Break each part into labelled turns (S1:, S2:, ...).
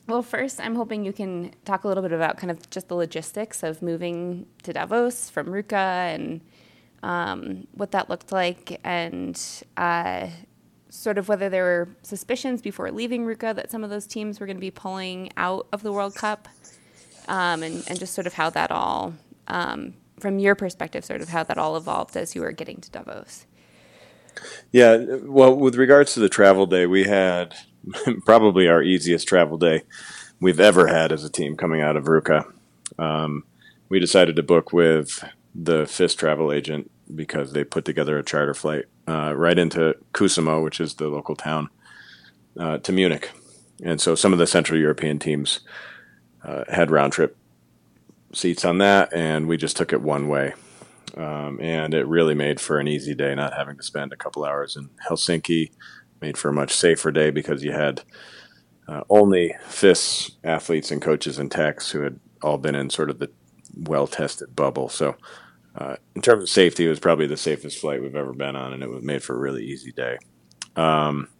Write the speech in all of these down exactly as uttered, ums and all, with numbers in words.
S1: Well, first, I'm hoping you can talk a little bit about kind of just the logistics of moving to Davos from Ruka and um, what that looked like, and uh, sort of whether there were suspicions before leaving Ruka that some of those teams were going to be pulling out of the World Cup, um, and, and just sort of how that all, um, from your perspective, sort of how that all evolved as you were getting to Davos.
S2: Yeah, well, with regards to the travel day, we had probably our easiest travel day we've ever had as a team coming out of Ruka. Um, we decided to book with the F I S travel agent because they put together a charter flight uh, right into Kusamo, which is the local town, uh, to Munich. And so some of the Central European teams uh, had round trip seats on that, and we just took it one way. Um, and it really made for an easy day, not having to spend a couple hours in Helsinki. Made for a much safer day because you had uh, only F I S athletes and coaches and techs who had all been in sort of the well-tested bubble. So uh, in terms of safety, it was probably the safest flight we've ever been on, and it was made for a really easy day. Um,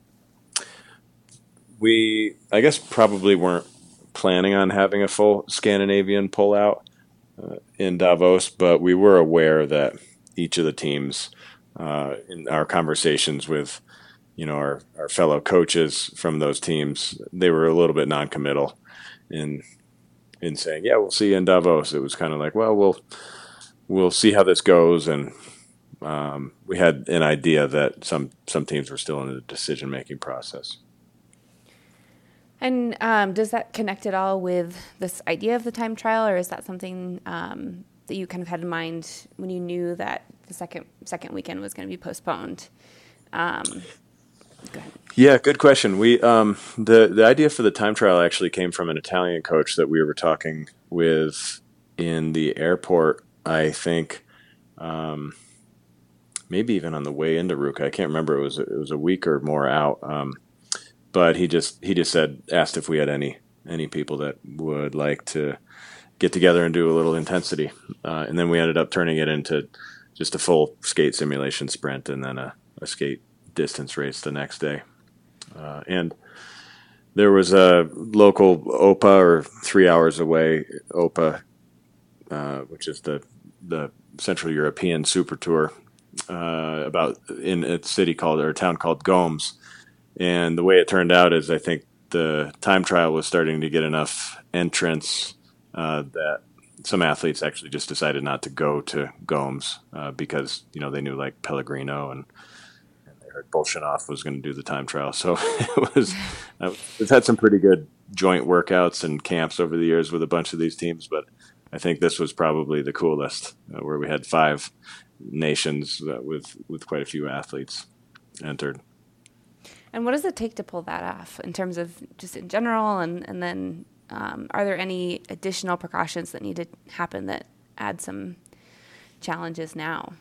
S2: we, I guess, probably weren't planning on having a full Scandinavian pullout uh, in Davos, but we were aware that each of the teams, uh, in our conversations with, you know, our, our fellow coaches from those teams, they were a little bit non-committal in in saying, yeah, we'll see you in Davos. It was kind of like, well, we'll we'll see how this goes, and um, we had an idea that some some teams were still in the decision making process.
S1: And um, does that connect at all with this idea of the time trial, or is that something um, that you kind of had in mind when you knew that the second second weekend was going to be postponed? Um, go ahead.
S2: Yeah, good question. We um, the the idea for the time trial actually came from an Italian coach that we were talking with in the airport. I think um, maybe even on the way into Ruka. I can't remember. It was it was a week or more out. Um, But he just he just said asked if we had any any people that would like to get together and do a little intensity, uh, and then we ended up turning it into just a full skate simulation sprint and then a, a skate distance race the next day. Uh, and there was a local O P A, or three hours away O P A, uh, which is the the Central European Super Tour, uh, about in a city called or a town called Gomes. And the way it turned out is I think the time trial was starting to get enough entrants uh, that some athletes actually just decided not to go to Gomes uh, because, you know, they knew like Pellegrino and, and they heard Bolshinov was going to do the time trial. So it was, uh, we've had some pretty good joint workouts and camps over the years with a bunch of these teams, but I think this was probably the coolest, uh, where we had five nations uh, with, with quite a few athletes entered.
S1: And what does it take to pull that off in terms of just in general? And, and then um, are there any additional precautions that need to happen that add some challenges now?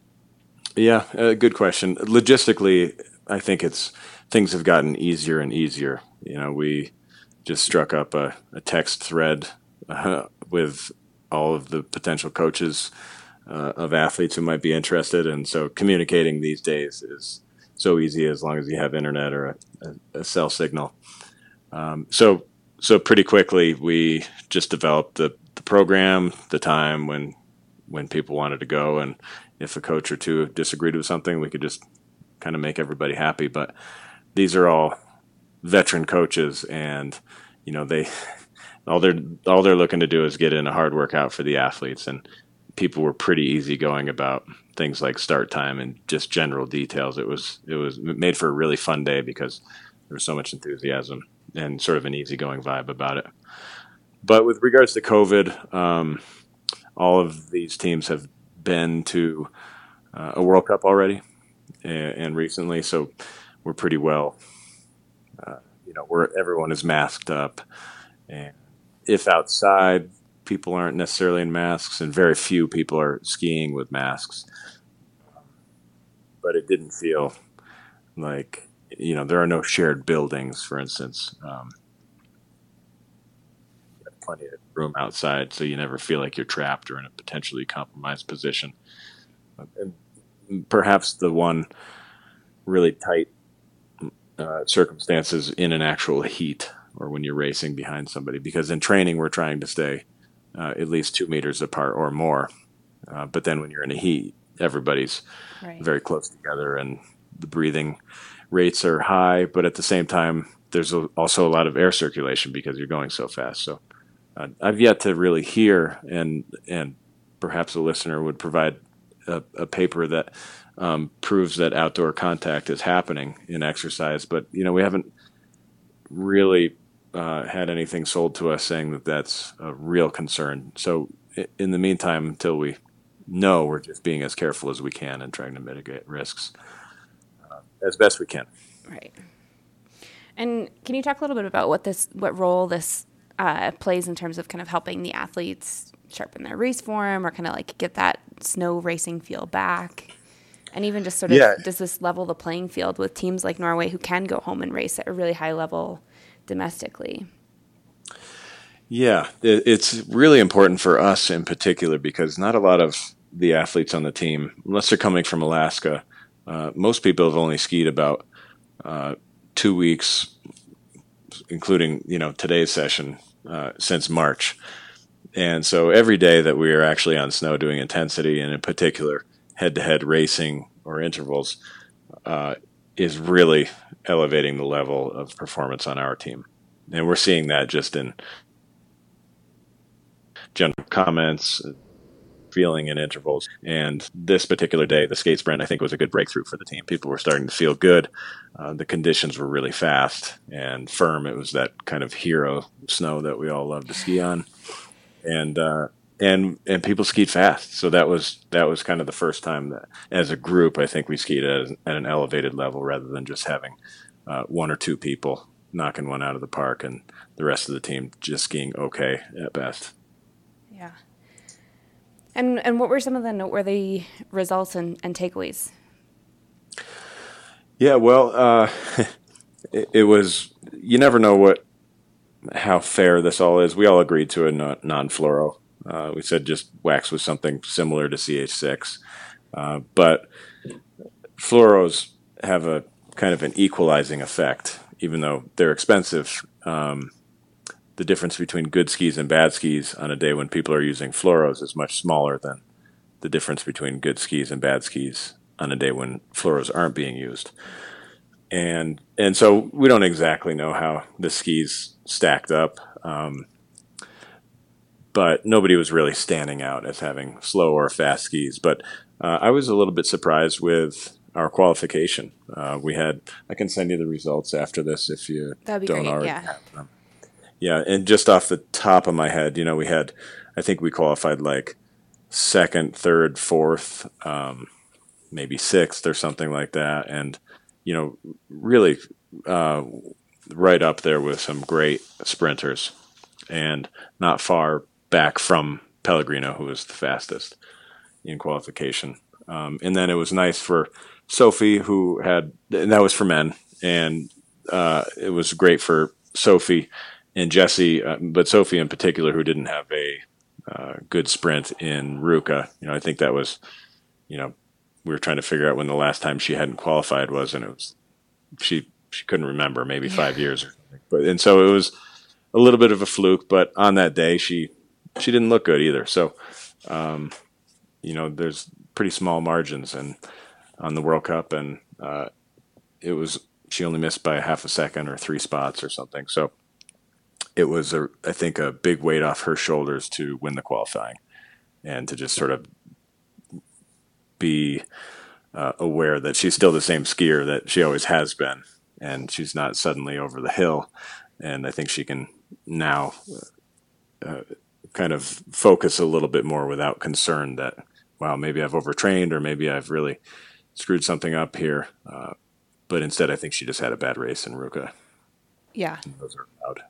S2: Yeah, uh, good question. Logistically, I think it's things have gotten easier and easier. You know, we just struck up a, a text thread uh, with all of the potential coaches uh, of athletes who might be interested. And so communicating these days is so easy as long as you have internet or a, a, a cell signal. Um, so so pretty quickly we just developed the, the program, the time when when people wanted to go, and if a coach or two disagreed with something, we could just kind of make everybody happy. But these are all veteran coaches, and you know they all they're all they're looking to do is get in a hard workout for the athletes, and people were pretty easygoing about things like start time and just general details. It was it was made for a really fun day because there was so much enthusiasm and sort of an easygoing vibe about it. But with regards to COVID, um, all of these teams have been to uh, a World Cup already and, and recently, so we're pretty well. Uh, you know, we're everyone is masked up, and if outside, people aren't necessarily in masks, and very few people are skiing with masks. But it didn't feel like, you know, there are no shared buildings, for instance. Um, you have plenty of room outside, so you never feel like you're trapped or in a potentially compromised position. And perhaps the one really tight uh, circumstances in an actual heat, or when you're racing behind somebody, because in training we're trying to stay uh, at least two meters apart or more. Uh, but then when you're in a heat, everybody's
S1: Right.
S2: very close together, and the breathing rates are high. But at the same time, there's a, also a lot of air circulation because you're going so fast. So uh, I've yet to really hear, and and perhaps a listener would provide a, a paper that um, proves that outdoor contact is happening in exercise. But you know, we haven't really uh, had anything sold to us saying that that's a real concern. So in the meantime, until we know, we're just being as careful as we can and trying to mitigate risks uh, as best we can.
S1: Right. And can you talk a little bit about what this, what role this uh, plays in terms of kind of helping the athletes sharpen their race form, or kind of like get that snow racing feel back? And even just sort of,
S2: Yeah.
S1: does this level the playing field with teams like Norway who can go home and race at a really high level domestically?
S2: Yeah, it, it's really important for us in particular because not a lot of the athletes on the team, unless they're coming from Alaska, uh, most people have only skied about uh, two weeks, including you know today's session, uh, since March. And so every day that we are actually on snow doing intensity, and in particular head-to-head racing or intervals, uh, is really elevating the level of performance on our team. And we're seeing that just in general comments, feeling in intervals. And this particular day, the skate sprint, I think, was a good breakthrough for the team. People were starting to feel good. Uh, the conditions were really fast and firm. It was that kind of hero snow that we all love to ski on. And uh, and and people skied fast. So that was that was kind of the first time that, as a group, I think we skied at, at an elevated level rather than just having uh, one or two people knocking one out of the park and the rest of the team just skiing okay at best.
S1: Yeah. And and what were some of the noteworthy results and, and takeaways?
S2: Yeah, well, uh, it, it was, you never know what, how fair this all is. We all agreed to a non-fluoro. Uh, we said just wax was something similar to C H six. Uh, but fluoros have a kind of an equalizing effect, even though they're expensive. Um, the difference between good skis and bad skis on a day when people are using fluoros is much smaller than the difference between good skis and bad skis on a day when fluoros aren't being used. And and so we don't exactly know how the skis stacked up, um, but nobody was really standing out as having slow or fast skis. But uh, I was a little bit surprised with our qualification. Uh, we had, I can send you the results after this if you
S1: That'd be
S2: don't
S1: great,
S2: already
S1: yeah.
S2: have them. Yeah, and just off the top of my head, you know, we had, I think we qualified like second, third, fourth, um, maybe sixth or something like that. And, you know, really uh, right up there with some great sprinters and not far back from Pellegrino, who was the fastest in qualification. Um, and then it was nice for Sophie, who had, and that was for men, and uh, it was great for Sophie and Jesse, uh, but Sophie in particular, who didn't have a uh, good sprint in Ruka. You know, I think that was, you know, we were trying to figure out when the last time she hadn't qualified was, and it was she she couldn't remember, maybe five years or something. But and so it was a little bit of a fluke. But on that day, she she didn't look good either. So, um, you know, there's pretty small margins and on the World Cup, and uh, it was she only missed by a half a second or three spots or something. So it was, a, I think, a big weight off her shoulders to win the qualifying and to just sort of be uh, aware that she's still the same skier that she always has been, and she's not suddenly over the hill. And I think she can now uh, kind of focus a little bit more without concern that, wow, maybe I've overtrained or maybe I've really screwed something up here. Uh, but instead, I think she just had a bad race in Ruka.
S1: Yeah.
S2: Those are loud.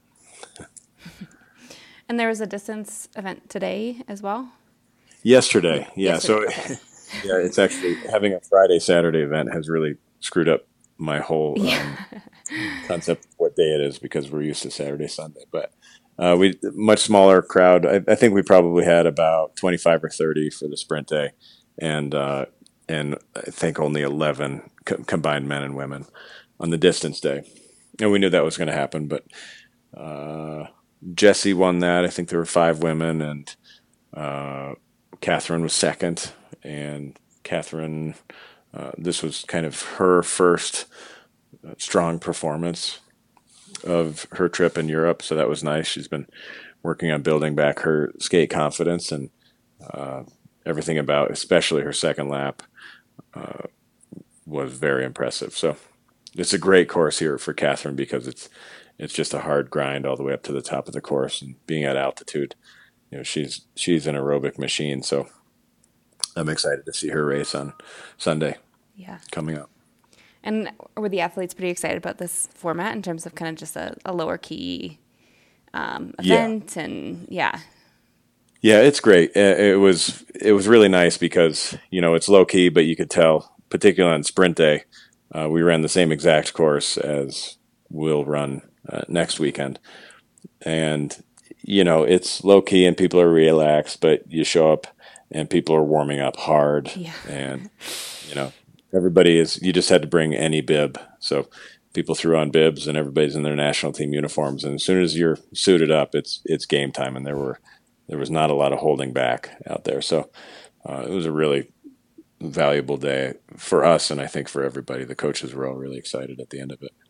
S1: And there was a distance event today as well?
S2: Yesterday, yeah.
S1: Yesterday,
S2: So,
S1: okay.
S2: yeah, it's actually having a Friday, Saturday event has really screwed up my whole um, concept of what day it is because we're used to Saturday, Sunday. But uh, we much smaller crowd. I, I think we probably had about twenty-five or thirty for the sprint day, and uh, and I think only eleven co- combined men and women on the distance day. And we knew that was going to happen, but Uh, Jessie won that. I think there were five women, and uh, Catherine was second. And Catherine, uh, this was kind of her first uh, strong performance of her trip in Europe, so that was nice. She's been working on building back her skate confidence, and uh, everything about, especially her second lap, uh, was very impressive. So it's a great course here for Catherine because it's it's just a hard grind all the way up to the top of the course, and being at altitude, you know, she's she's an aerobic machine. So I'm excited to see her race on Sunday
S1: Yeah.
S2: coming up.
S1: And were the athletes pretty excited about this format in terms of kind of just a, a lower key um,
S2: Yeah,
S1: event? And yeah,
S2: yeah, it's great. It it was it was really nice because you know it's low key, but you could tell, particularly on sprint day, uh, we ran the same exact course as we'll run uh, next weekend, and you know it's low key and people are relaxed, but you show up and people are warming up hard,
S1: yeah,
S2: and you know everybody is. You just had to bring any bib, so people threw on bibs, and everybody's in their national team uniforms. And as soon as you're suited up, it's it's game time, and there were there was not a lot of holding back out there. So uh, it was a really valuable day for us, and I think for everybody. The coaches were all really excited at the end of it.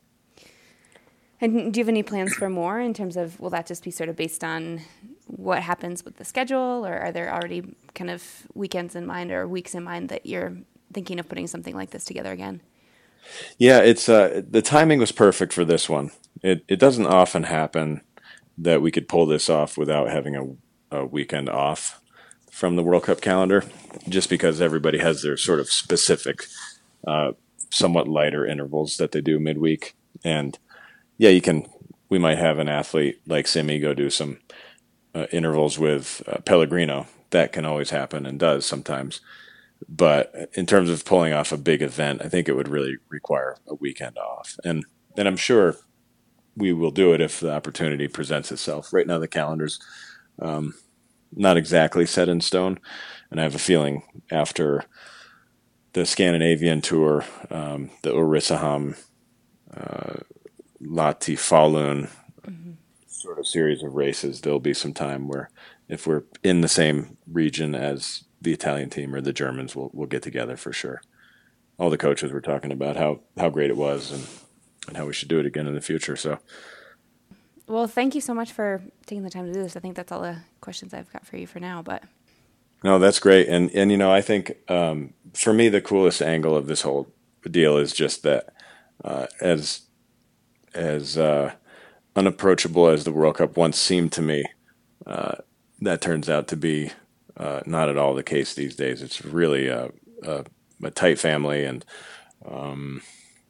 S1: And do you have any plans for more in terms of, will that just be sort of based on what happens with the schedule, or are there already kind of weekends in mind or weeks in mind that you're thinking of putting something like this together again?
S2: Yeah, it's uh, the timing was perfect for this one. It it doesn't often happen that we could pull this off without having a, a weekend off from the World Cup calendar, just because everybody has their sort of specific, uh, somewhat lighter intervals that they do midweek. And yeah, you can. We might have an athlete like Simi go do some uh, intervals with uh, Pellegrino. That can always happen and does sometimes. But in terms of pulling off a big event, I think it would really require a weekend off. And and I'm sure we will do it if the opportunity presents itself. Right now, the calendar's um, not exactly set in stone, and I have a feeling after the Scandinavian tour, um, the Ulricehamn, uh, Lahti Falun
S1: Mm-hmm.
S2: sort of series of races, there'll be some time where if we're in the same region as the Italian team or the Germans, we'll we'll get together for sure. All the coaches were talking about how, how great it was and, and how we should do it again in the future. So
S1: Well, thank you so much for taking the time to do this. I think that's all the questions I've got for you for now, but
S2: no, that's great. And and you know, I think um, for me the coolest angle of this whole deal is just that uh, as as uh, unapproachable as the World Cup once seemed to me, uh, that turns out to be uh, not at all the case these days. It's really a, a, a tight family, and um,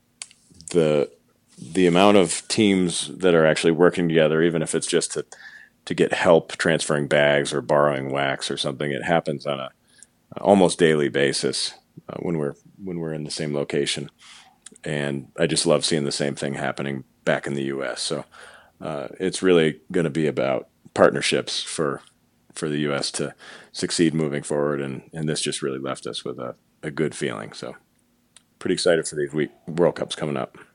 S2: the the amount of teams that are actually working together, even if it's just to to get help transferring bags or borrowing wax or something, it happens on a almost daily basis uh, when we're when we're in the same location. And I just love seeing the same thing happening back in the U S. So uh, it's really going to be about partnerships for for the U S to succeed moving forward, and and this just really left us with a, a good feeling. So pretty excited for these week World Cups coming up.